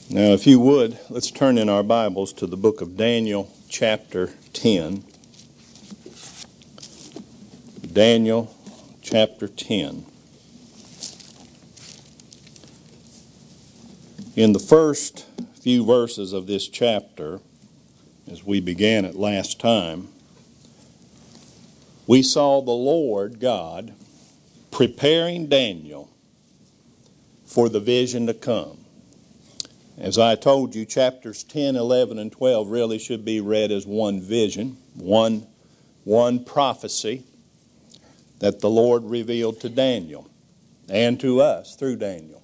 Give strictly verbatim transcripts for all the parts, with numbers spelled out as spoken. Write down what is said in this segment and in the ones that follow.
Now, if you would, let's turn in our Bibles to the book of Daniel, chapter ten. Daniel, chapter ten. In the first few verses of this chapter, as we began it last time, we saw the Lord God preparing Daniel for the vision to come. As I told you, chapters ten, eleven, and twelve really should be read as one vision, one, one prophecy that the Lord revealed to Daniel and to us through Daniel.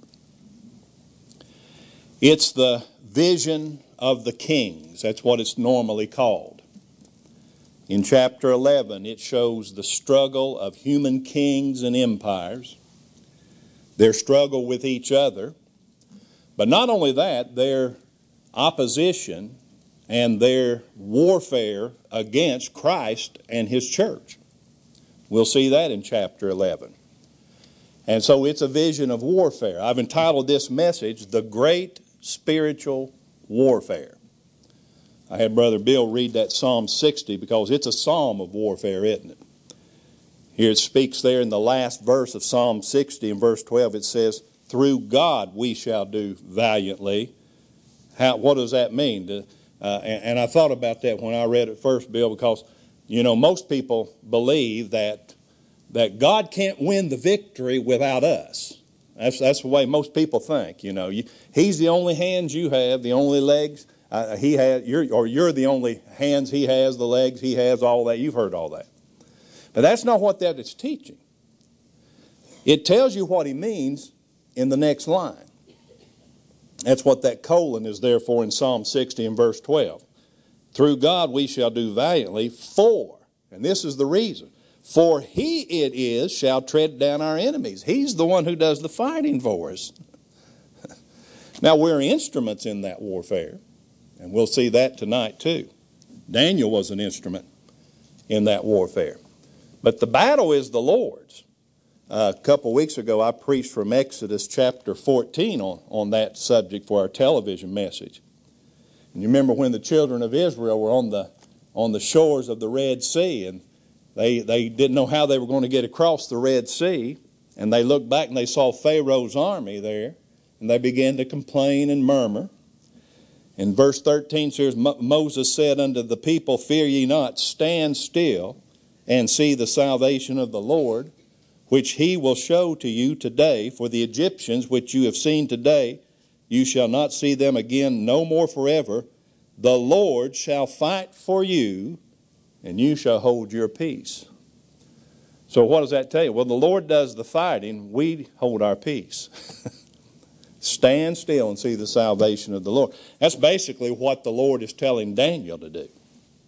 It's the vision of the kings. That's what it's normally called. In chapter eleven, it shows the struggle of human kings and empires, their struggle with each other. But not only that, their opposition and their warfare against Christ and His church. We'll see that in chapter eleven. And so it's a vision of warfare. I've entitled this message, The Great Spiritual Warfare. I had Brother Bill read that Psalm sixty because it's a psalm of warfare, isn't it? Here it speaks there in the last verse of Psalm sixty, in verse twelve, it says, "Through God we shall do valiantly." How, what does that mean? Uh, and, and I thought about that when I read it first, Bill, because, you know, most people believe that that God can't win the victory without us. That's that's the way most people think. You know, you, He's the only hands you have, the only legs uh, He has, you're, or you're the only hands He has, the legs He has, all that. You've heard all that. But that's not what that is teaching. It tells you what He means in the next line. That's what that colon is there for in Psalm sixty and verse twelve. Through God we shall do valiantly, for, and this is the reason, for He it is shall tread down our enemies. He's the one who does the fighting for us. Now we're instruments in that warfare, and we'll see that tonight too. Daniel was an instrument in that warfare. But the battle is the Lord's. Uh, a couple of weeks ago, I preached from Exodus chapter fourteen on, on that subject for our television message. And you remember when the children of Israel were on the on the shores of the Red Sea, and they, they didn't know how they were going to get across the Red Sea, and they looked back and they saw Pharaoh's army there, and they began to complain and murmur. In verse thirteen says, Moses said unto the people, "Fear ye not, stand still, and see the salvation of the Lord, which He will show to you today. For the Egyptians which you have seen today, you shall not see them again no more forever. The Lord shall fight for you, and you shall hold your peace." So what does that tell you? Well, the Lord does the fighting. We hold our peace. Stand still and see the salvation of the Lord. That's basically what the Lord is telling Daniel to do.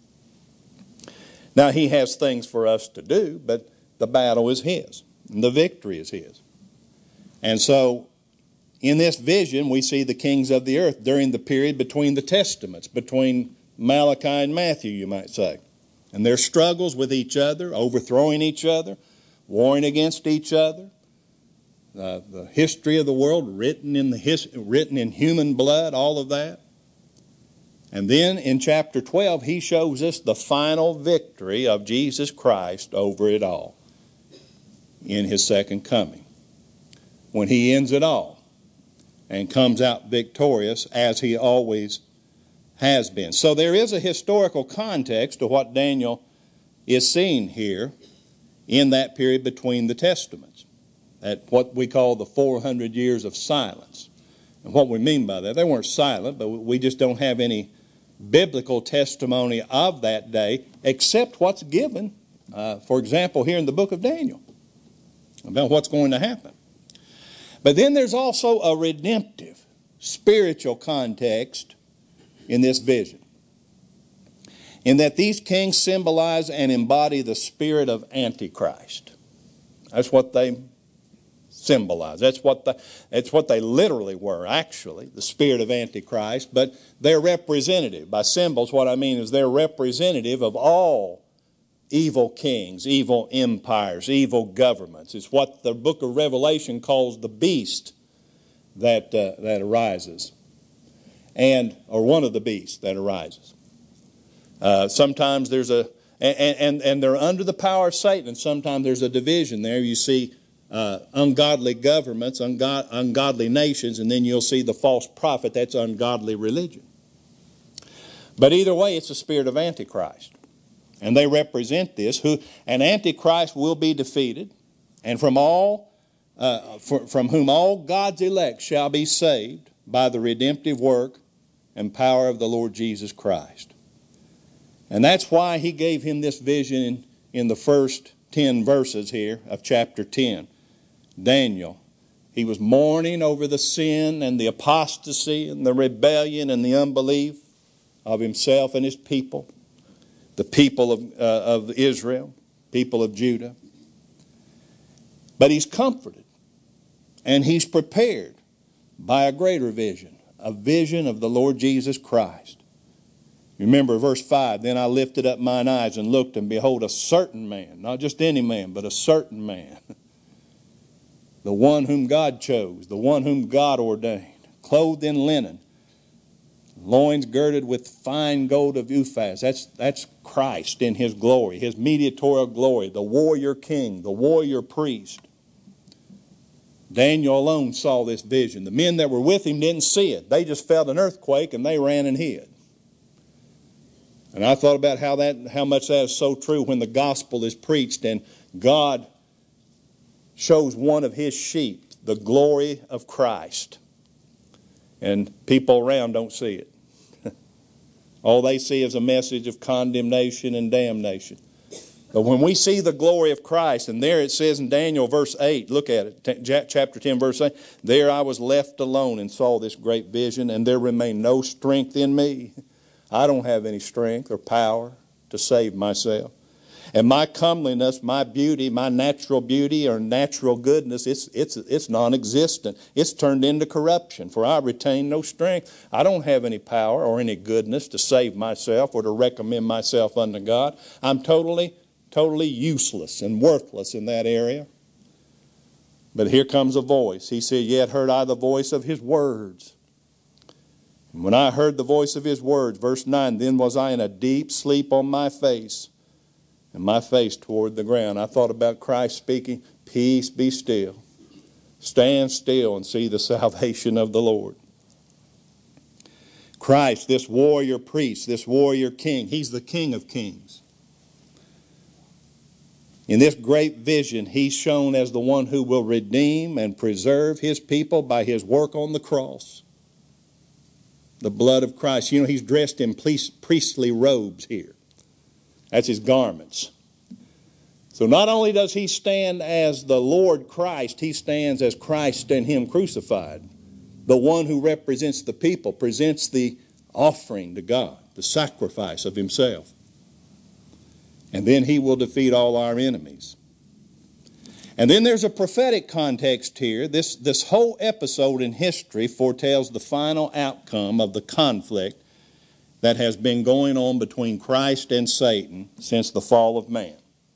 Now, He has things for us to do, but the battle is His. And the victory is His. And so, in this vision, we see the kings of the earth during the period between the testaments, between Malachi and Matthew, you might say. And their struggles with each other, overthrowing each other, warring against each other. Uh, the history of the world written in, the his, written in human blood, all of that. And then in chapter twelve, He shows us the final victory of Jesus Christ over it all in His second coming, when He ends it all and comes out victorious as He always has been. So there is a historical context to what Daniel is seeing here in that period between the testaments, at what we call the four hundred years of silence. And what we mean by that, they weren't silent, but we just don't have any biblical testimony of that day except what's given, uh, for example, here in the book of Daniel, about what's going to happen. But then there's also a redemptive, spiritual context in this vision, in that these kings symbolize and embody the spirit of Antichrist. That's what they symbolize. That's what the, that's what they literally were, actually, the spirit of Antichrist. But they're representative. By symbols, what I mean is they're representative of all evil kings, evil empires, evil governments. It's what the book of Revelation calls the beast that uh, that arises. and or one of the beasts that arises. Uh, sometimes there's a, and, and, and they're under the power of Satan, and sometimes there's a division there. You see uh, ungodly governments, ungod, ungodly nations, and then you'll see the false prophet. That's ungodly religion. But either way, it's the spirit of Antichrist. And they represent this. Who, and Antichrist will be defeated, and from all, uh, for, from whom all God's elect shall be saved by the redemptive work and power of the Lord Jesus Christ. And that's why he gave him this vision in, in the first ten verses here of chapter ten. Daniel, he was mourning over the sin and the apostasy and the rebellion and the unbelief of himself and his people, the people of, uh, of Israel, people of Judah. But he's comforted and he's prepared by a greater vision, a vision of the Lord Jesus Christ. Remember verse five, then I lifted up mine eyes and looked, and behold, a certain man, not just any man, but a certain man, the one whom God chose, the one whom God ordained, clothed in linen, loins girded with fine gold of Uphaz. That's, that's Christ in his glory, his mediatorial glory, the warrior king, the warrior priest. Daniel alone saw this vision. The men that were with him didn't see it. They just felt an earthquake and they ran and hid. And I thought about how that, how much that is so true when the gospel is preached and God shows one of his sheep the glory of Christ. And people around don't see it. All they see is a message of condemnation and damnation. But when we see the glory of Christ, and there it says in Daniel verse eight, look at it, chapter ten verse eight, there I was left alone and saw this great vision, and there remained no strength in me. I don't have any strength or power to save myself. And my comeliness, my beauty, my natural beauty or natural goodness, it's, it's, it's non-existent. It's turned into corruption, for I retain no strength. I don't have any power or any goodness to save myself or to recommend myself unto God. I'm totally, totally useless and worthless in that area. But here comes a voice. He said, yet heard I the voice of his words. And when I heard the voice of his words, verse nine, then was I in a deep sleep on my face, and my face toward the ground. I thought about Christ speaking, peace, be still. Stand still and see the salvation of the Lord. Christ, this warrior priest, this warrior king, he's the King of kings. In this great vision, he's shown as the one who will redeem and preserve his people by his work on the cross. The blood of Christ. You know, he's dressed in priestly robes here. That's his garments. So not only does he stand as the Lord Christ, he stands as Christ and him crucified. The one who represents the people, presents the offering to God, the sacrifice of himself. And then he will defeat all our enemies. And then there's a prophetic context here. This, this whole episode in history foretells the final outcome of the conflict that has been going on between Christ and Satan since the fall of man.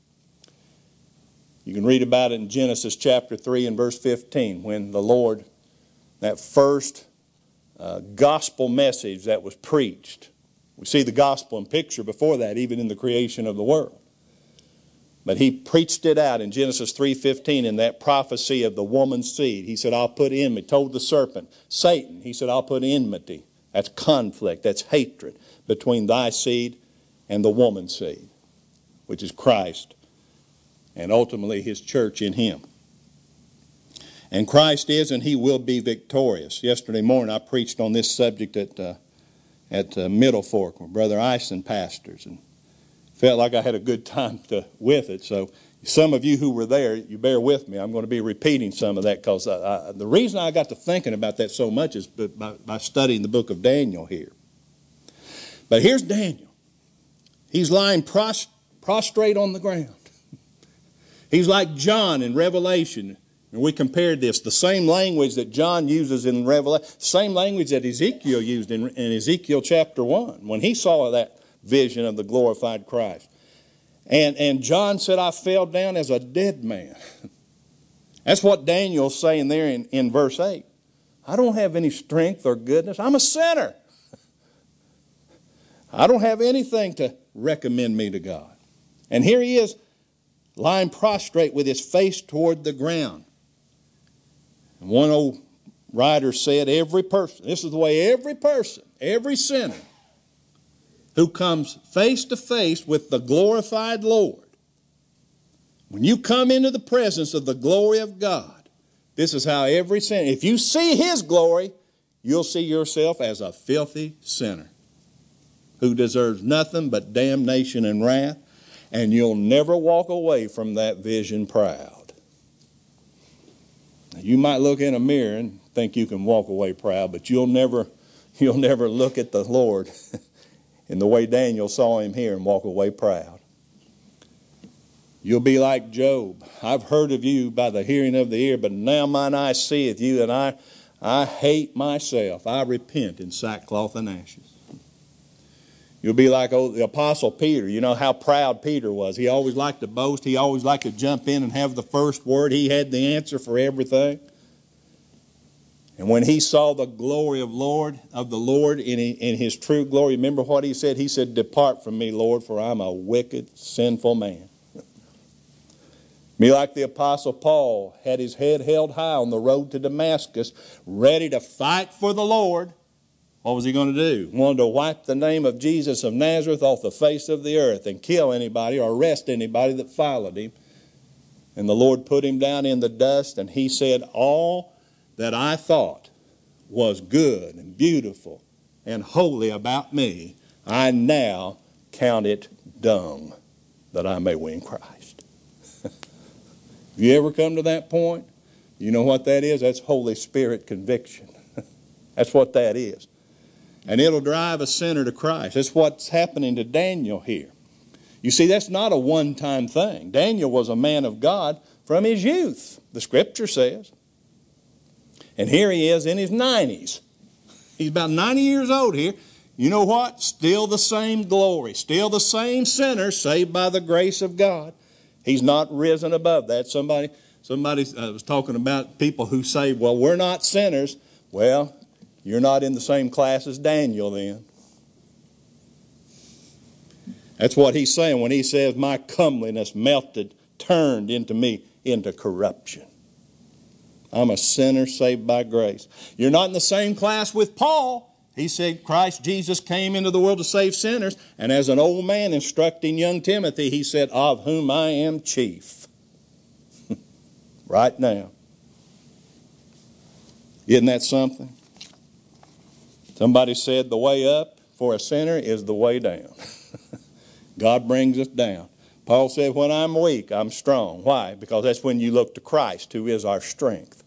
You can read about it in Genesis chapter three and verse fifteen, when the Lord, that first uh, gospel message that was preached. We see the gospel in picture before that, even in the creation of the world. But he preached it out in Genesis three fifteen in that prophecy of the woman's seed. He said, I'll put enmity. Told the serpent, Satan, he said, I'll put enmity. That's conflict, that's hatred between thy seed and the woman's seed, which is Christ, and ultimately his church in him. And Christ is and he will be victorious. Yesterday morning I preached on this subject at uh, at uh, Middle Fork where Brother Ison pastors, and felt like I had a good time to, with it. So some of you who were there, you bear with me. I'm going to be repeating some of that because I, I, the reason I got to thinking about that so much is by, by studying the book of Daniel here. But here's Daniel. He's lying pros, prostrate on the ground. He's like John in Revelation. And we compared this, the same language that John uses in Revelation, same language that Ezekiel used in, in Ezekiel chapter one when he saw that vision of the glorified Christ. And, and John said, I fell down as a dead man. That's what Daniel's saying there in, in verse eight. I don't have any strength or goodness. I'm a sinner. I don't have anything to recommend me to God. And here he is, lying prostrate with his face toward the ground. And one old writer said, every person, this is the way every person, every sinner who comes face to face with the glorified Lord, when you come into the presence of the glory of God, this is how every sinner, if you see his glory, you'll see yourself as a filthy sinner who deserves nothing but damnation and wrath, and you'll never walk away from that vision proud. You might look in a mirror and think you can walk away proud, but you'll never, you'll never look at the Lord in the way Daniel saw him here and walk away proud. You'll be like Job. I've heard of you by the hearing of the ear, but now mine eye seeth you, and I, I hate myself. I repent in sackcloth and ashes. You'll be like old, the Apostle Peter. You know how proud Peter was. He always liked to boast. He always liked to jump in and have the first word. He had the answer for everything. And when he saw the glory of Lord of the Lord in, in his true glory, remember what he said? He said, "Depart from me, Lord, for I'm a wicked, sinful man." Be like the Apostle Paul, had his head held high on the road to Damascus, ready to fight for the Lord. What was he going to do? He wanted to wipe the name of Jesus of Nazareth off the face of the earth and kill anybody or arrest anybody that followed him. And the Lord put him down in the dust, and he said, all that I thought was good and beautiful and holy about me, I now count it dung, that I may win Christ. Have you ever come to that point? You know what that is? That's Holy Spirit conviction. That's what that is. And it'll drive a sinner to Christ. That's what's happening to Daniel here. You see, that's not a one-time thing. Daniel was a man of God from his youth, the Scripture says. And here he is in his nineties. He's about ninety years old here. You know what? Still the same glory. Still the same sinner saved by the grace of God. He's not risen above that. Somebody, somebody uh, was talking about people who say, well, we're not sinners. Well, you're not in the same class as Daniel then. That's what he's saying when he says, my comeliness melted, turned into me into corruption. I'm a sinner saved by grace. You're not in the same class with Paul. He said Christ Jesus came into the world to save sinners. And as an old man instructing young Timothy, he said, of whom I am chief. Right now. Isn't that something? Somebody said the way up for a sinner is the way down. God brings us down. Paul said, when I'm weak, I'm strong. Why? Because that's when you look to Christ, who is our strength.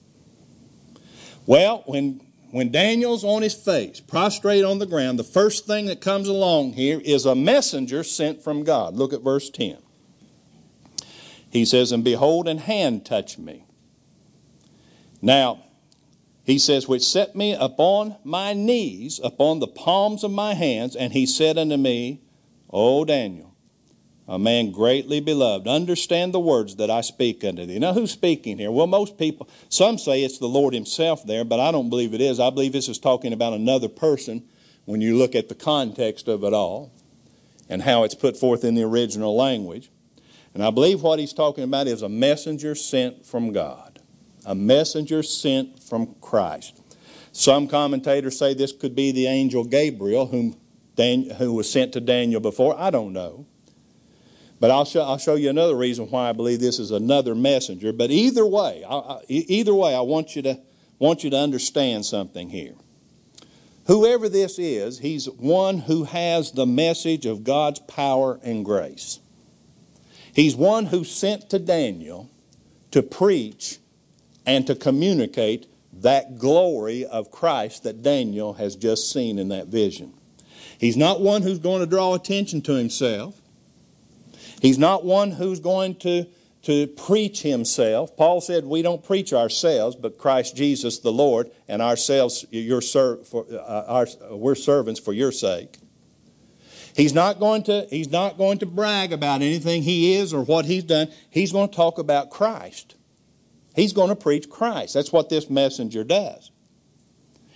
Well, when... When Daniel's on his face, prostrate on the ground, the first thing that comes along here is a messenger sent from God. Look at verse ten. He says, and behold, an hand touched me. Now, he says, which set me upon my knees, upon the palms of my hands, and he said unto me, O Daniel, a man greatly beloved, understand the words that I speak unto thee. Now, who's speaking here? Well, most people, some say it's the Lord himself there, but I don't believe it is. I believe this is talking about another person when you look at the context of it all and how it's put forth in the original language. And I believe what he's talking about is a messenger sent from God, a messenger sent from Christ. Some commentators say this could be the angel Gabriel, whom Dan, who was sent to Daniel before. I don't know. But I'll show, I'll show you another reason why I believe this is another messenger. But either way, I, I, either way, I want you to want you to understand something here. Whoever this is, he's one who has the message of God's power and grace. He's one who's sent to Daniel to preach and to communicate that glory of Christ that Daniel has just seen in that vision. He's not one who's going to draw attention to himself. He's not one who's going to, to preach himself. Paul said we don't preach ourselves, but Christ Jesus the Lord, and ourselves, your ser- for, uh, our, we're servants for your sake. He's not going to, he's not going to brag about anything he is or what he's done. He's going to talk about Christ. He's going to preach Christ. That's what this messenger does.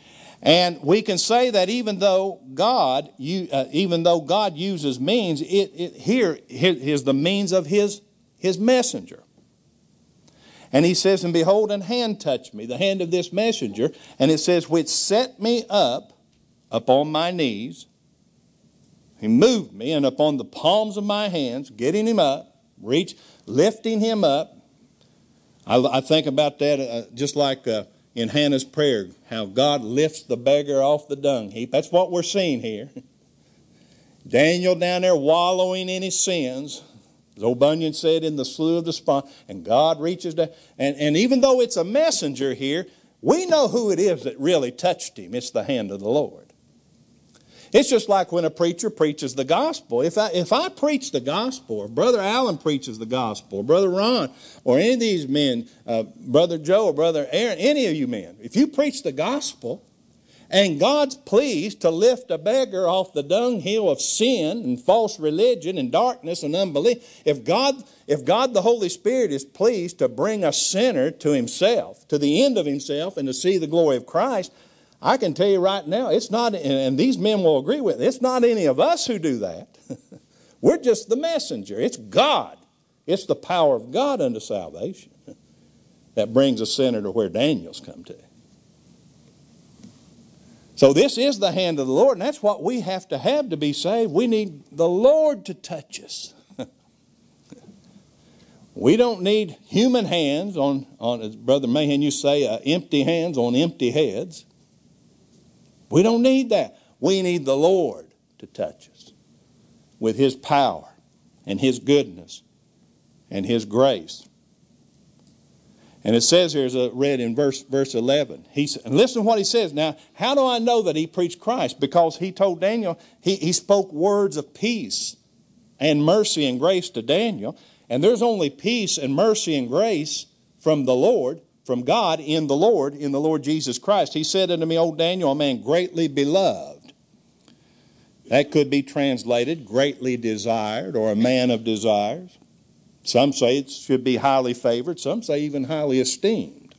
And we can say that even though God, you, uh, even though God uses means, it, it here is the means of his, his messenger. And he says, and behold, an hand touched me, the hand of this messenger. And it says, which set me up upon my knees. He moved me, and upon the palms of my hands, getting him up, reach, lifting him up. I, I think about that uh, just like uh, in Hannah's prayer, how God lifts the beggar off the dung heap. That's what we're seeing here. Daniel down there wallowing in his sins, as old Bunyan said, in the slough of despond, and God reaches down. And, and even though it's a messenger here, we know who it is that really touched him. It's the hand of the Lord. It's just like when a preacher preaches the gospel. If I, if I preach the gospel, or Brother Allen preaches the gospel, or Brother Ron, or any of these men, uh, Brother Joe or Brother Aaron, any of you men, if you preach the gospel, and God's pleased to lift a beggar off the dunghill of sin and false religion and darkness and unbelief, if God, if God the Holy Spirit is pleased to bring a sinner to himself, to the end of himself, and to see the glory of Christ, I can tell you right now, it's not, and these men will agree with it, it's not any of us who do that. We're just the messenger. It's God. It's the power of God unto salvation that brings a sinner to where Daniel's come to. So this is the hand of the Lord, and that's what we have to have to be saved. We need the Lord to touch us. We don't need human hands on, on as Brother Mahan used to say, uh, empty hands on empty heads. We don't need that. We need the Lord to touch us with his power and his goodness and his grace. And it says here, as I read in verse, verse eleven, he, and listen to what he says. Now, how do I know that he preached Christ? Because he told Daniel, he, he spoke words of peace and mercy and grace to Daniel. And there's only peace and mercy and grace from the Lord, from God in the Lord, in the Lord Jesus Christ. He said unto me, O Daniel, a man greatly beloved. That could be translated greatly desired, or a man of desires. Some say it should be highly favored. Some say even highly esteemed.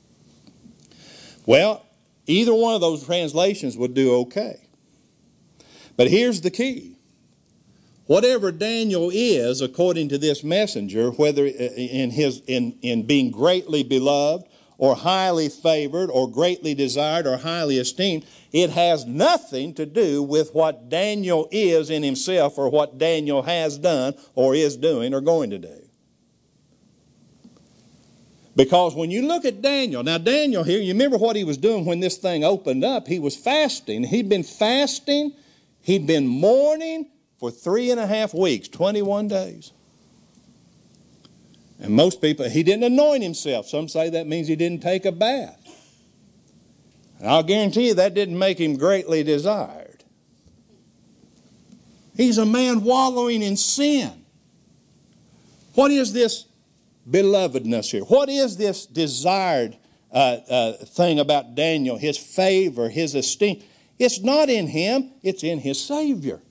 Well, either one of those translations would do okay. But here's the key. Whatever Daniel is, according to this messenger, whether in his in, in being greatly beloved or highly favored or greatly desired or highly esteemed, it has nothing to do with what Daniel is in himself or what Daniel has done or is doing or going to do. Because when you look at Daniel, now Daniel here, you remember what he was doing when this thing opened up. He was fasting. He'd been fasting. He'd been mourning for three and a half weeks, twenty-one days. And most people, he didn't anoint himself. Some say that means he didn't take a bath. And I'll guarantee you that didn't make him greatly desired. He's a man wallowing in sin. What is this belovedness here? What is this desired uh, uh, thing about Daniel? His favor, his esteem. It's not in him, it's in his Savior.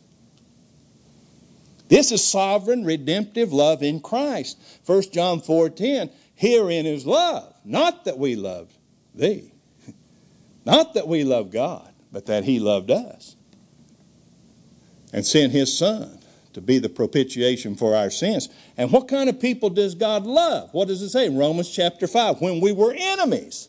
This is sovereign, redemptive love in Christ. First John four ten, herein is love, not that we loved thee, not that we love God, but that he loved us and sent his Son to be the propitiation for our sins. And what kind of people does God love? What does it say in Romans chapter five? When we were enemies.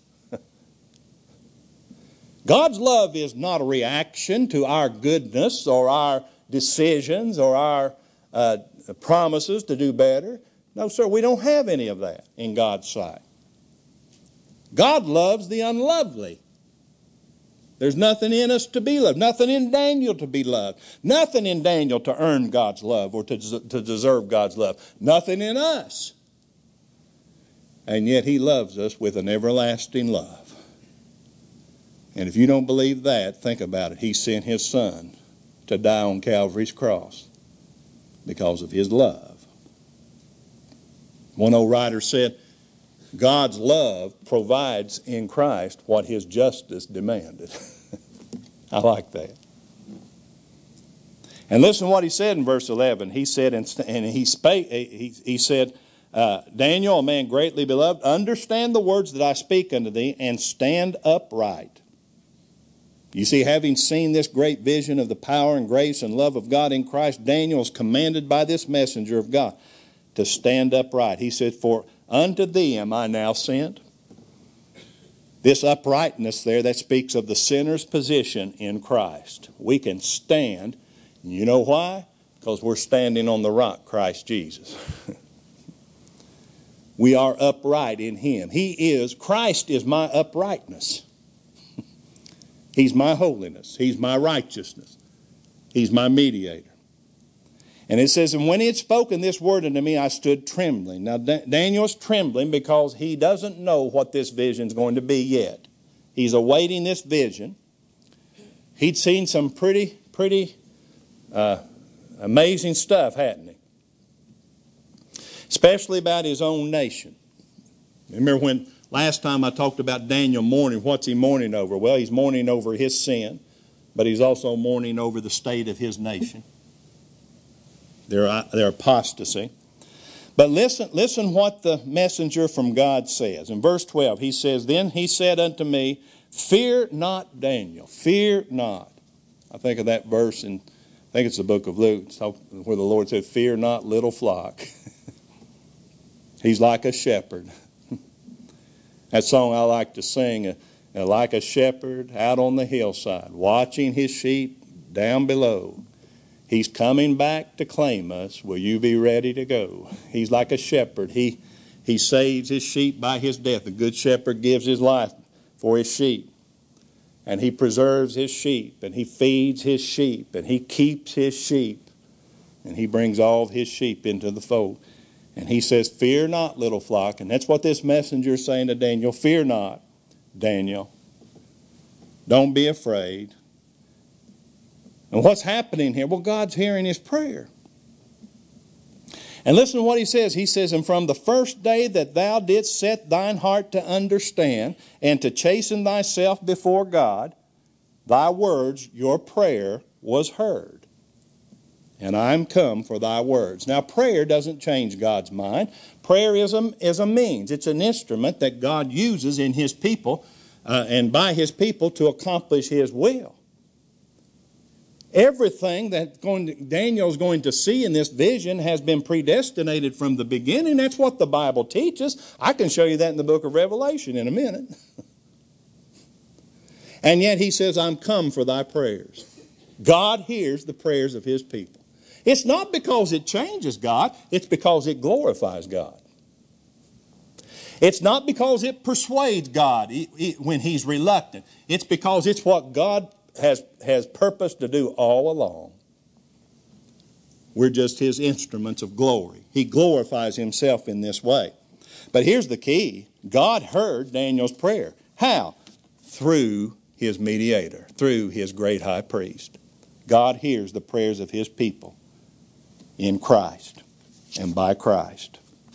God's love is not a reaction to our goodness or our decisions or our uh, promises to do better. No, sir, we don't have any of that in God's sight. God loves the unlovely. There's nothing in us to be loved. Nothing in Daniel to be loved. Nothing in Daniel to earn God's love or to, to deserve God's love. Nothing in us. And yet he loves us with an everlasting love. And if you don't believe that, think about it. He sent his Son to die on Calvary's cross because of his love. One old writer said, God's love provides in Christ what his justice demanded. I like that. And listen to what he said in verse eleven. He said, and he spake, he, he said, uh, Daniel, a man greatly beloved, understand the words that I speak unto thee, and stand upright. You see, having seen this great vision of the power and grace and love of God in Christ, Daniel is commanded by this messenger of God to stand upright. He said, for unto thee am I now sent. This uprightness there, that speaks of the sinner's position in Christ. We can stand. You know why? Because we're standing on the rock, Christ Jesus. We are upright in Him. He is, Christ is my uprightness. He's my holiness. He's my righteousness. He's my mediator. And it says, and when he had spoken this word unto me, I stood trembling. Now, Daniel's trembling because he doesn't know what this vision's going to be yet. He's awaiting this vision. He'd seen some pretty, pretty uh, amazing stuff happening, especially about his own nation. Remember when last time I talked about Daniel mourning, what's he mourning over? Well, he's mourning over his sin, but he's also mourning over the state of his nation. Their, their apostasy. But listen, listen what the messenger from God says. In verse twelve, he says, then he said unto me, fear not, Daniel, fear not. I think of that verse in, I think it's the book of Luke, where the Lord said, fear not, little flock. He's like a shepherd. That song I like to sing, uh, like a shepherd out on the hillside, watching his sheep down below. He's coming back to claim us. Will you be ready to go? He's like a shepherd. He, he saves his sheep by his death. The good shepherd gives his life for his sheep. And he preserves his sheep. And he feeds his sheep. And he keeps his sheep. And he brings all of his sheep into the fold. And he says, fear not, little flock. And that's what this messenger is saying to Daniel. Fear not, Daniel. Don't be afraid. And what's happening here? Well, God's hearing his prayer. And listen to what he says. He says, and from the first day that thou didst set thine heart to understand and to chasten thyself before God, thy words, your prayer was heard. And I am come for thy words. Now, prayer doesn't change God's mind. Prayer is a, is a means. It's an instrument that God uses in his people uh, and by his people to accomplish his will. Everything that going to, Daniel's going to see in this vision has been predestinated from the beginning. That's what the Bible teaches. I can show you that in the book of Revelation in a minute. And yet he says, I'm come for thy prayers. God hears the prayers of his people. It's not because it changes God. It's because it glorifies God. It's not because it persuades God when he's reluctant. It's because it's what God has, has purpose to do all along. We're just his instruments of glory. He glorifies himself in this way. But here's the key. God heard Daniel's prayer. How? Through his mediator, through his great high priest. God hears the prayers of his people in Christ and by Christ.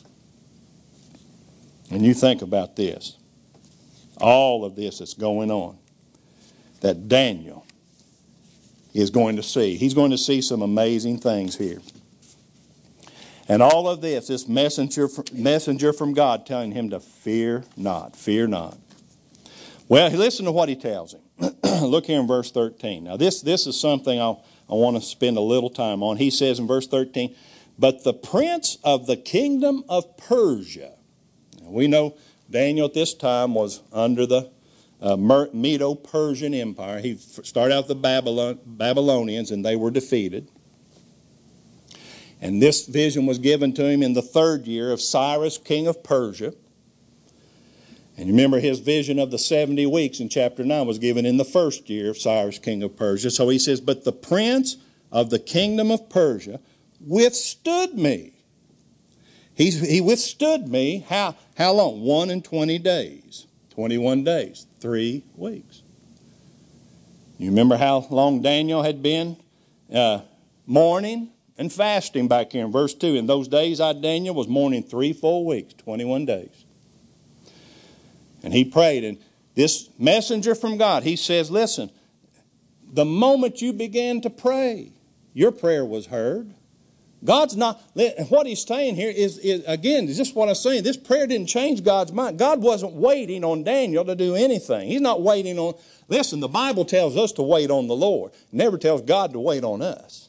And you think about this. All of this that's going on that Daniel is going to see. He's going to see some amazing things here. And all of this, this messenger, messenger from God telling him to fear not, fear not. Well, listen to what he tells him. Look here in verse thirteen. Now this, this is something I'll, I want to spend a little time on. He says in verse thirteen, but the prince of the kingdom of Persia. Now we know Daniel at this time was under the Uh, Medo-Persian Empire. He started out the Babylon, Babylonians, and they were defeated. And this vision was given to him in the third year of Cyrus, king of Persia. And you remember his vision of the seventy weeks in chapter nine was given in the first year of Cyrus, king of Persia. So he says, but the prince of the kingdom of Persia withstood me. He's, he withstood me, how, how long? One and twenty days. twenty-one days, three weeks. You remember how long Daniel had been uh, mourning and fasting back here in verse two. In those days I, Daniel, was mourning three full weeks, twenty-one days. And he prayed. And this messenger from God, he says, listen, the moment you began to pray, your prayer was heard. God's not, what he's saying here is, is, again, is just what I'm saying. This prayer didn't change God's mind. God wasn't waiting on Daniel to do anything. He's not waiting on, listen, the Bible tells us to wait on the Lord. It never tells God to wait on us.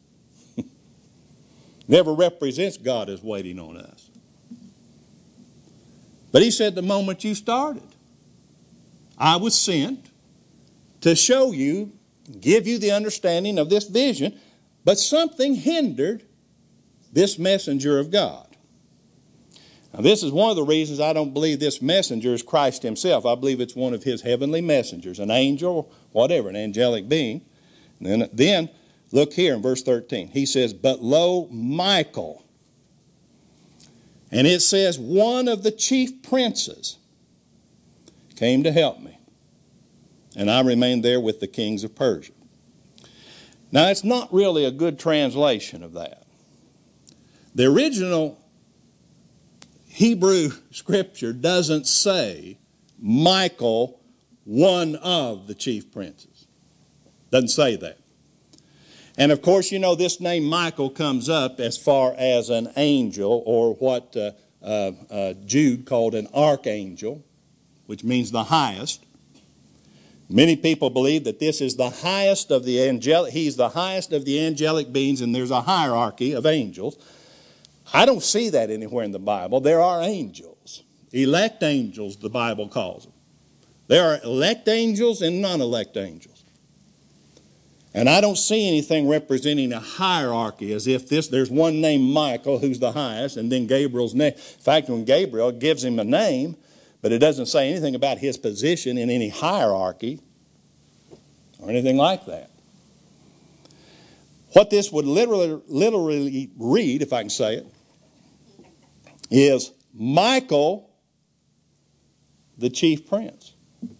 Never represents God as waiting on us. But he said the moment you started, I was sent to show you, give you the understanding of this vision, but something hindered this messenger of God. Now, this is one of the reasons I don't believe this messenger is Christ himself. I believe it's one of his heavenly messengers, an angel, whatever, an angelic being. And then, then look here in verse thirteen. He says, but lo, Michael. And it says, one of the chief princes came to help me. And I remained there with the kings of Persia. Now, it's not really a good translation of that. The original Hebrew scripture doesn't say Michael, one of the chief princes. Doesn't say that. And of course, you know, this name Michael comes up as far as an angel, or what uh, uh, uh, Jude called an archangel, which means the highest. Many people believe that this is the highest of the angelic, he's the highest of the angelic beings, and there's a hierarchy of angels. I don't see that anywhere in the Bible. There are angels, elect angels, the Bible calls them. There are elect angels and non-elect angels. And I don't see anything representing a hierarchy, as if this, there's one named Michael who's the highest, and then Gabriel's name. In fact, when Gabriel gives him a name, but it doesn't say anything about his position in any hierarchy or anything like that. What this would literally, literally read, if I can say it, is Michael, the chief prince.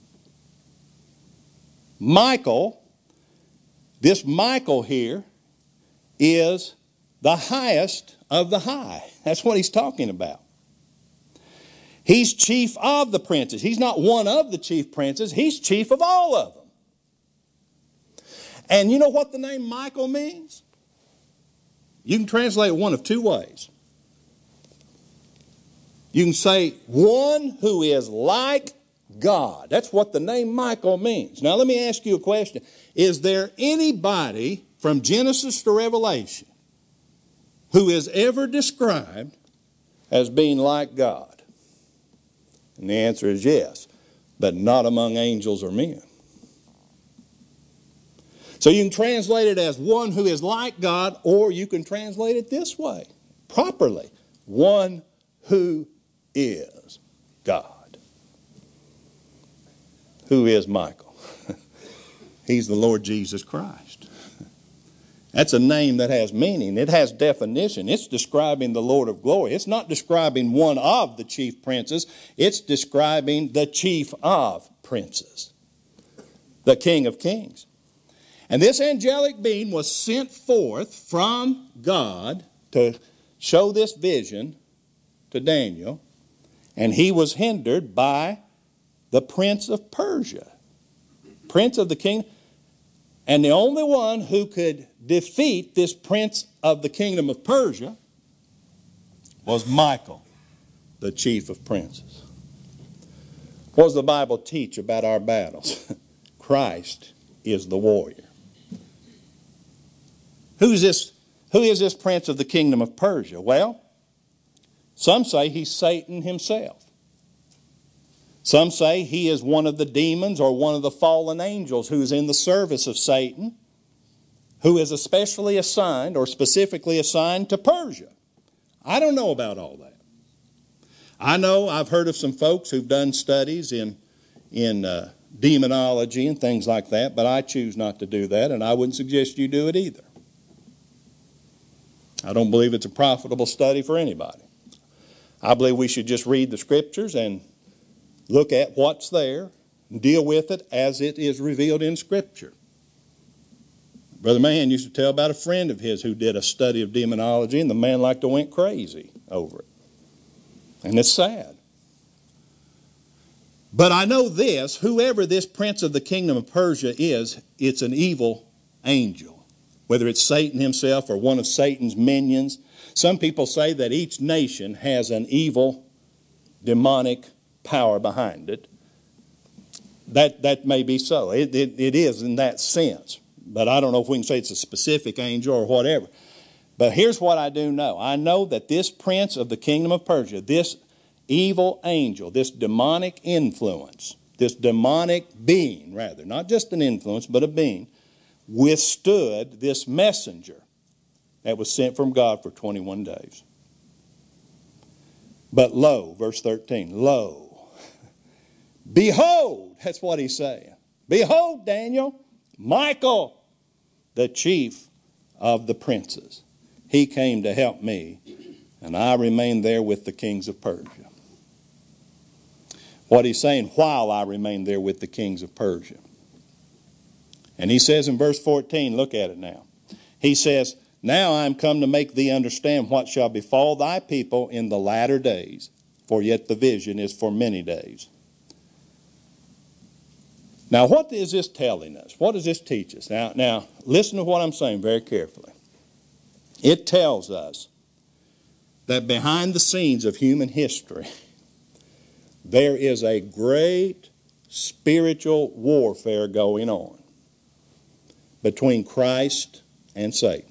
Michael, this Michael here, is the highest of the high. That's what he's talking about. He's chief of the princes. He's not one of the chief princes. He's chief of all of them. And you know what the name Michael means? You can translate it one of two ways. You can say, one who is like God. That's what the name Michael means. Now let me ask you a question. Is there anybody from Genesis to Revelation who is ever described as being like God? And the answer is yes, but not among angels or men. So you can translate it as one who is like God, or you can translate it this way, properly. One who is God. Who is Michael? He's the Lord Jesus Christ. That's a name that has meaning. It has definition. It's describing the Lord of glory. It's not describing one of the chief princes. It's describing the chief of princes, the King of kings. And this angelic being was sent forth from God to show this vision to Daniel, and he was hindered by the prince of Persia, prince of the kingdom. And the only one who could defeat this prince of the kingdom of Persia was Michael, the chief of princes. What does the Bible teach about our battles? Christ is the warrior. Who's this, who is this prince of the kingdom of Persia? Well, some say he's Satan himself. Some say he is one of the demons or one of the fallen angels who's in the service of Satan, who is especially assigned or specifically assigned to Persia. I don't know about all that. I know I've heard of some folks who've done studies in, in uh, demonology and things like that, but I choose not to do that, and I wouldn't suggest you do it either. I don't believe it's a profitable study for anybody. I believe we should just read the scriptures and look at what's there and deal with it as it is revealed in Scripture. Brother Mahan used to tell about a friend of his who did a study of demonology, and the man like to went crazy over it. And it's sad. But I know this, whoever this prince of the kingdom of Persia is, it's an evil angel. whether it's Satan himself or one of Satan's minions. Some people say that each nation has an evil, demonic power behind it. That, that may be so. It, it, it is in that sense. But I don't know if we can say it's a specific angel or whatever. But here's what I do know. I know that this prince of the kingdom of Persia, this evil angel, this demonic influence, this demonic being rather, not just an influence but a being, withstood this messenger that was sent from God for twenty-one days. But lo, verse thirteen, lo, behold, that's what he's saying. Behold, Daniel, Michael, the chief of the princes. He came to help me, and I remained there with the kings of Persia. What he's saying, while I remained there with the kings of Persia. And he says in verse fourteen, look at it now. He says, now I am come to make thee understand what shall befall thy people in the latter days, for yet the vision is for many days. Now, what is this telling us? What does this teach us? Now, now, listen to what I'm saying very carefully. It tells us that behind the scenes of human history, there is a great spiritual warfare going on between Christ and Satan.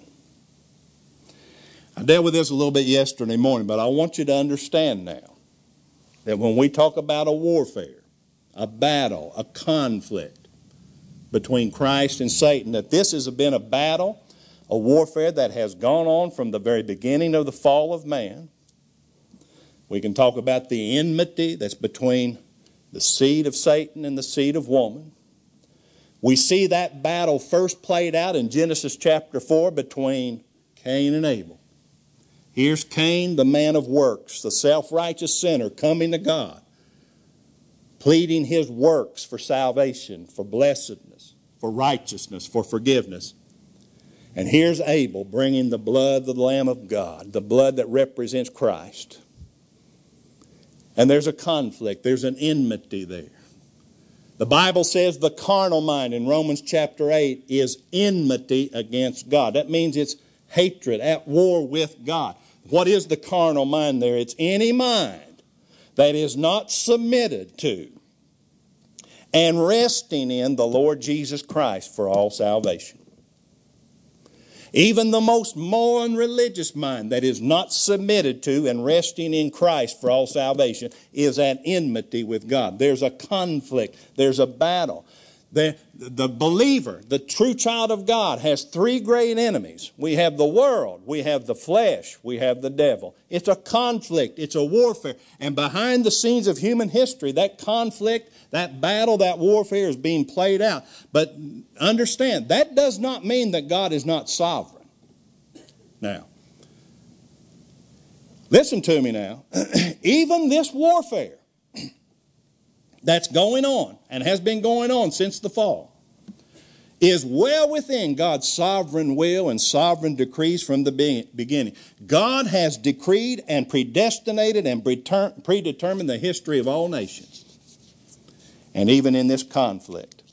I dealt with this a little bit yesterday morning, but I want you to understand now that when we talk about a warfare, a battle, a conflict between Christ and Satan, that this has been a battle, a warfare that has gone on from the very beginning of the fall of man. We can talk about the enmity that's between the seed of Satan and the seed of woman. We see that battle first played out in Genesis chapter four between Cain and Abel. Here's Cain, the man of works, the self-righteous sinner, coming to God, pleading his works for salvation, for blessedness, for righteousness, for forgiveness. And here's Abel bringing the blood of the Lamb of God, the blood that represents Christ. And there's a conflict, there's an enmity there. The Bible says the carnal mind in Romans chapter eight is enmity against God. That means it's hatred, at war with God. What is the carnal mind there? It's any mind that is not submitted to and resting in the Lord Jesus Christ for all salvation. Even the most moral and religious mind that is not submitted to and resting in Christ for all salvation is at enmity with God. There's a conflict. There's a battle. The, the believer, the true child of God, has three great enemies. We have the world, we have the flesh, we have the devil. It's a conflict, it's a warfare. And behind the scenes of human history, that conflict, that battle, that warfare is being played out. But understand, that does not mean that God is not sovereign. Now, listen to me now. Even this warfare that's going on and has been going on since the fall is well within God's sovereign will and sovereign decrees from the beginning. God has decreed and predestinated and predetermined the history of all nations. And even in this conflict,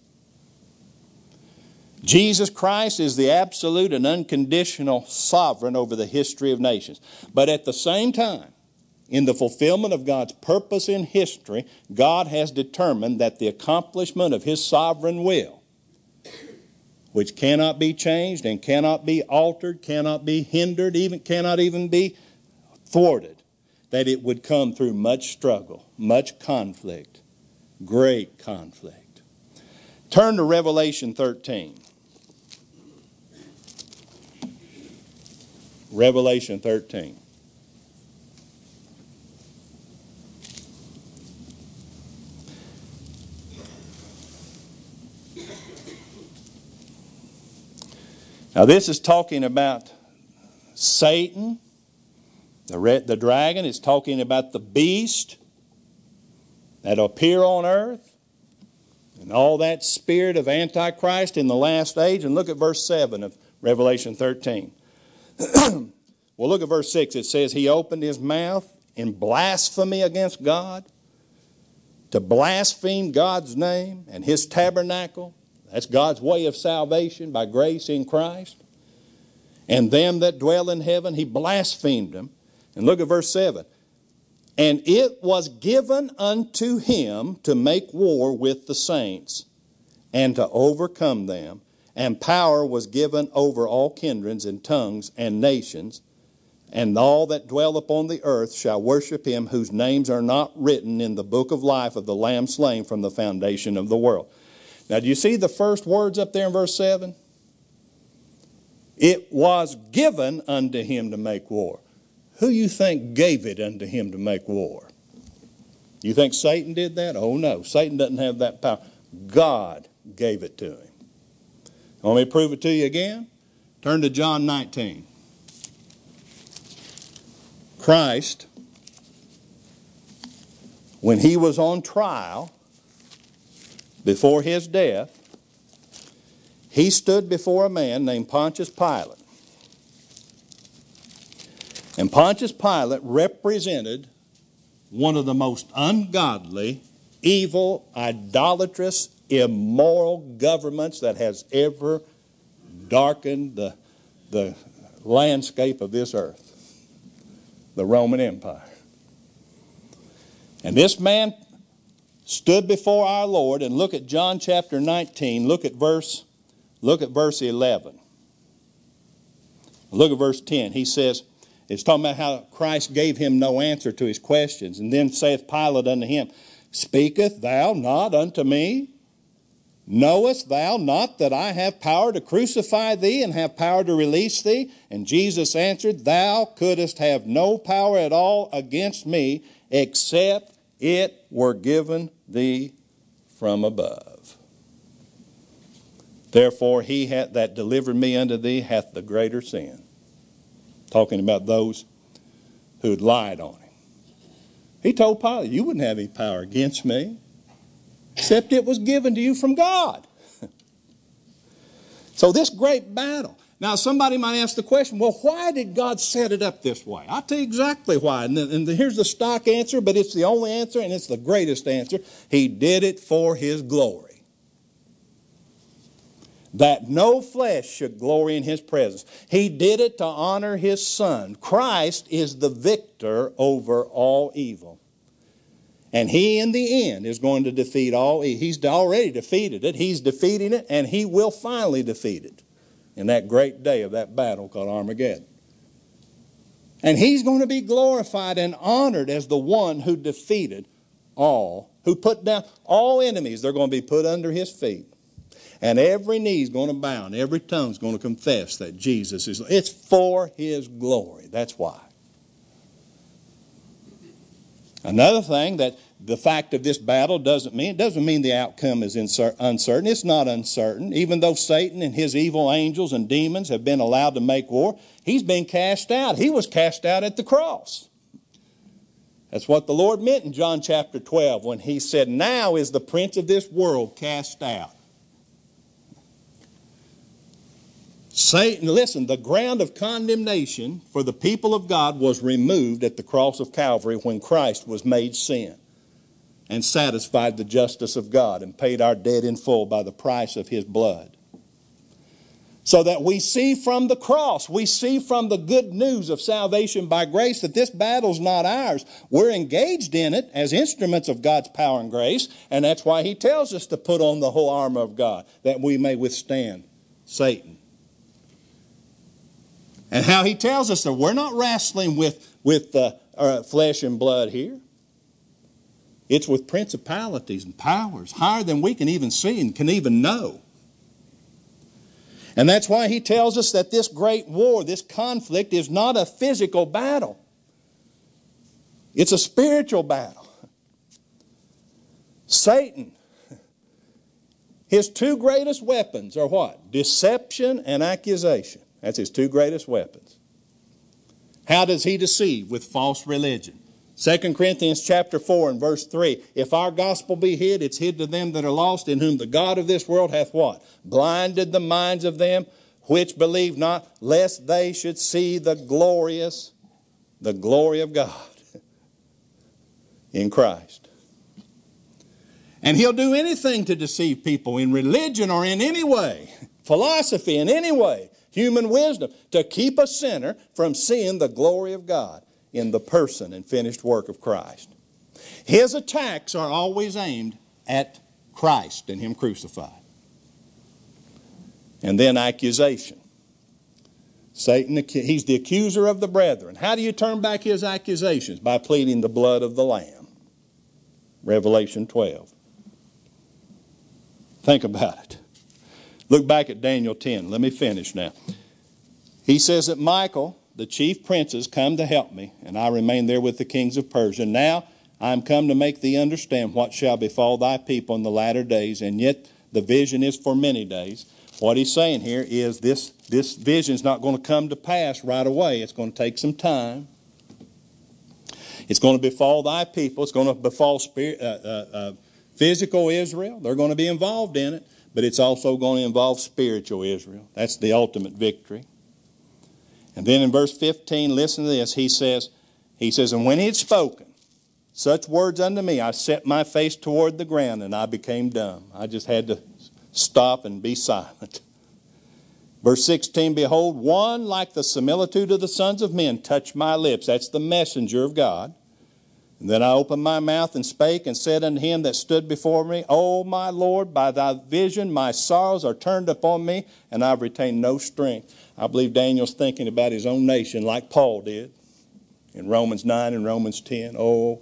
Jesus Christ is the absolute and unconditional sovereign over the history of nations. But at the same time, in the fulfillment of God's purpose in history, God has determined that the accomplishment of His sovereign will, which cannot be changed and cannot be altered, cannot be hindered, even cannot even be thwarted, that it would come through much struggle, much conflict, great conflict. Turn to Revelation thirteen. Revelation thirteen. Now this is talking about Satan, the, red, the dragon. It's talking about the beast that will appear on earth and all that spirit of Antichrist in the last age. And look at verse seven of Revelation thirteen. Well, look at verse six. It says, he opened his mouth in blasphemy against God, to blaspheme God's name and His tabernacle. That's God's way of salvation by grace in Christ. and them that dwell in heaven. He blasphemed them. And look at verse seven. And it was given unto him to make war with the saints and to overcome them. And power was given over all kindreds and tongues and nations. And all that dwell upon the earth shall worship him whose names are not written in the book of life of the Lamb slain from the foundation of the world. Now, do you see the first words up there in verse seven? It was given unto him to make war. Who you think gave it unto him to make war? You think Satan did that? Oh no, Satan doesn't have that power. God gave it to him. Want me to prove it to you again? Turn to John nineteen. Christ, when he was on trial before his death, he stood before a man named Pontius Pilate. And Pontius Pilate represented one of the most ungodly, evil, idolatrous, immoral governments that has ever darkened the, the landscape of this earth. The Roman Empire. And this man stood before our Lord, and look at John chapter nineteen. Look at verse, look at verse eleven. Look at verse ten. He says, it's talking about how Christ gave him no answer to his questions. And then saith Pilate unto him, Speakest thou not unto me? Knowest thou not that I have power to crucify thee and have power to release thee? And Jesus answered, Thou couldst have no power at all against me, except it were given thee from above. Therefore he hath, that delivered me unto thee hath the greater sin. Talking about those who had lied on him. He told Pilate, you wouldn't have any power against me, except it was given to you from God. So this great battle. Now somebody might ask the question, well, why did God set it up this way? I'll tell you exactly why. And, the, and the, here's the stock answer, but it's the only answer and it's the greatest answer. He did it for his glory. That no flesh should glory in his presence. He did it to honor his Son. Christ is the victor over all evil. And he, in the end, is going to defeat all evil. He's already defeated it. He's defeating it, and he will finally defeat it in that great day of that battle called Armageddon. And he's going to be glorified and honored as the one who defeated all, who put down all enemies. They're going to be put under his feet. And every knee is going to bow, and every tongue is going to confess that Jesus is. It's for his glory. That's why. Another thing that the fact of this battle doesn't mean, it doesn't mean the outcome is uncertain. It's not uncertain. Even though Satan and his evil angels and demons have been allowed to make war, he's been cast out. He was cast out at the cross. That's what the Lord meant in John chapter twelve when he said, now is the prince of this world cast out. Satan, listen, the ground of condemnation for the people of God was removed at the cross of Calvary when Christ was made sin and satisfied the justice of God and paid our debt in full by the price of his blood. So that we see from the cross, we see from the good news of salvation by grace that this battle's not ours. We're engaged in it as instruments of God's power and grace, and that's why he tells us to put on the whole armor of God, that we may withstand Satan. And how he tells us that we're not wrestling with, with uh, uh, flesh and blood here. It's with principalities and powers higher than we can even see and can even know. And that's why he tells us that this great war, this conflict, is not a physical battle. It's a spiritual battle. Satan, his two greatest weapons are what? Deception and accusation. That's his two greatest weapons. How does he deceive? With false religion. Second Corinthians chapter four and verse three. If our gospel be hid, it's hid to them that are lost, in whom the God of this world hath what? Blinded the minds of them which believe not, lest they should see the glorious, the glory of God in Christ. And he'll do anything to deceive people in religion or in any way, philosophy in any way. human wisdom to keep a sinner from seeing the glory of God in the person and finished work of Christ. His attacks are always aimed at Christ and Him crucified. And then accusation. Satan, he's the accuser of the brethren. How do you turn back his accusations? By pleading the blood of the Lamb. Revelation twelve. Think about it. Look back at Daniel ten. Let me finish now. He says that Michael, the chief princes, come to help me, and I remain there with the kings of Persia. Now I am come to make thee understand what shall befall thy people in the latter days, and yet the vision is for many days. What he's saying here is this, this vision is not going to come to pass right away. It's going to take some time. It's going to befall thy people. It's going to befall spirit, uh, uh, uh, physical Israel. They're going to be involved in it. But it's also going to involve spiritual Israel. That's the ultimate victory. And then in verse fifteen, listen to this. He says, he says, and when he had spoken such words unto me, I set my face toward the ground, and I became dumb. I just had to stop and be silent. Verse sixteen, behold, one like the similitude of the sons of men touched my lips. That's the messenger of God. And then I opened my mouth and spake and said unto him that stood before me, O my Lord, by thy vision my sorrows are turned upon me, and I've retained no strength. I believe Daniel's thinking about his own nation like Paul did in Romans nine and Romans ten. Oh,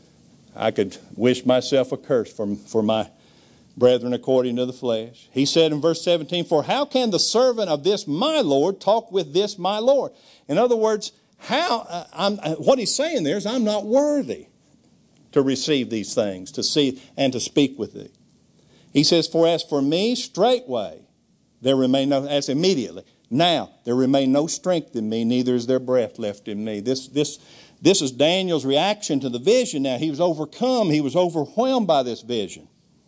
I could wish myself a curse for, for my brethren according to the flesh. He said in verse seventeen, for how can the servant of this my Lord talk with this my Lord? In other words, how uh, I'm, uh, what he's saying there is I'm not worthy to receive these things, to see and to speak with thee. He says, for as for me, straightway there remain no, as immediately, now there remain no strength in me, neither is there breath left in me. This, this, this is Daniel's reaction to the vision. Now he was overcome, he was overwhelmed by this vision.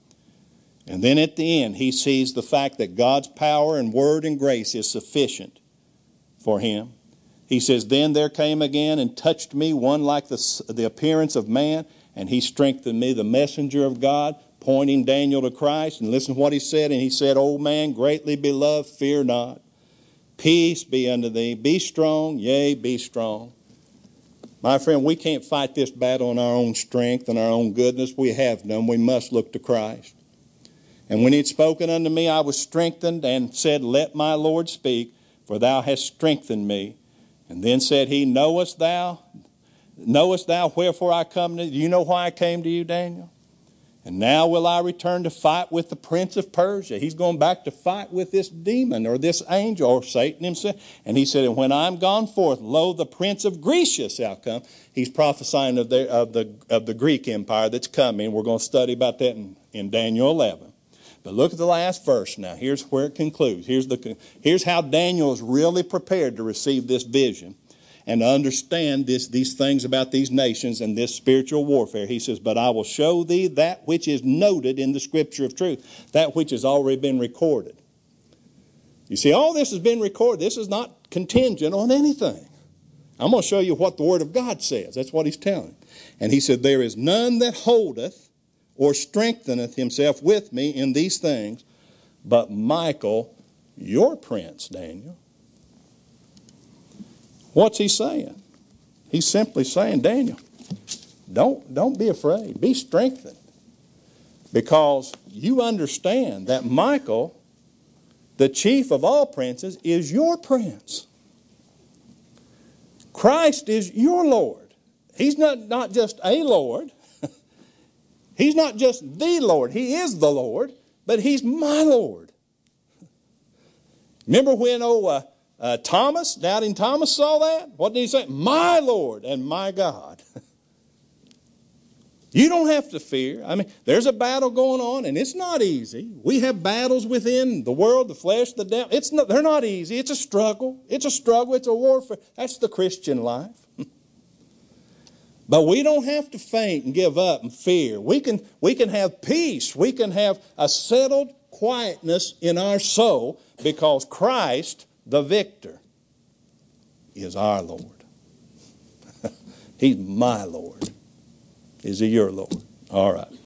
And then at the end, he sees the fact that God's power and word and grace is sufficient for him. He says, then there came again and touched me one like the, the appearance of man, and he strengthened me, the messenger of God, pointing Daniel to Christ. And listen to what he said. And he said, O man, greatly beloved, fear not. Peace be unto thee. Be strong, yea, be strong. My friend, we can't fight this battle in our own strength and our own goodness. We have none. We must look to Christ. And when he had spoken unto me, I was strengthened and said, let my Lord speak, for thou hast strengthened me. And then said he, knowest thou, knowest thou wherefore I come to thee? Do you know why I came to you, Daniel? And now will I return to fight with the prince of Persia. He's going back to fight with this demon or this angel or Satan himself. And he said, and when I'm gone forth, lo, the prince of Grecia shall come. He's prophesying of the, of the, of the Greek empire that's coming. We're going to study about that in, in Daniel eleven. But look at the last verse now. Here's where it concludes. Here's, the, here's how Daniel is really prepared to receive this vision and to understand this, these things about these nations and this spiritual warfare. He says, but I will show thee that which is noted in the scripture of truth, that which has already been recorded. You see, all this has been recorded. This is not contingent on anything. I'm going to show you what the Word of God says. That's what he's telling. And he said, there is none that holdeth or strengtheneth himself with me in these things, but Michael, your prince, Daniel. What's he saying? He's simply saying, Daniel, don't, don't be afraid. Be strengthened. Because you understand that Michael, the chief of all princes, is your prince. Christ is your Lord. He's not, not just a Lord. He's not just the Lord. He is the Lord, but he's my Lord. Remember when oh, uh, uh, Thomas, doubting Thomas, saw that? What did he say? My Lord and my God. You don't have to fear. I mean, there's a battle going on, and it's not easy. We have battles within the world, the flesh, the devil. It's not, they're not easy. It's a struggle. It's a struggle. It's a warfare. That's the Christian life. But we don't have to faint and give up and fear. We can, we can have peace. We can have a settled quietness in our soul because Christ, the victor, is our Lord. He's my Lord. Is he your Lord? All right.